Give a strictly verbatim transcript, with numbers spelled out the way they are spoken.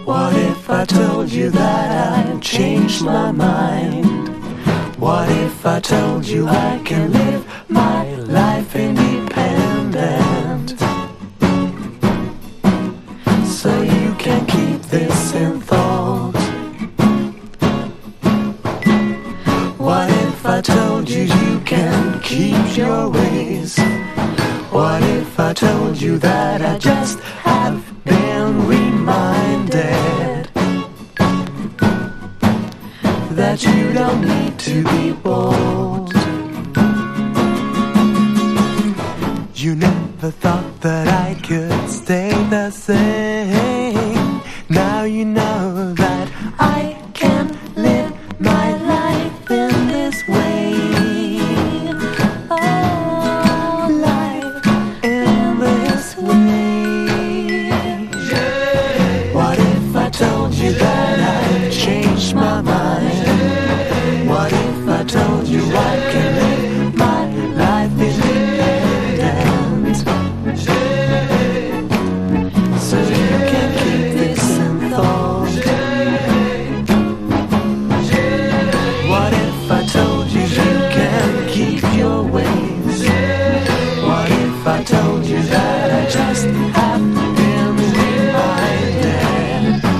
What if I told you that I'd changed my mind? What if I told you I can live my life independent? So you can keep this in thought. What if I told you you can keep your ways? What if I told you that I just have been reminded that you don't need to be bold? You never thought that I could stay the same. Now you know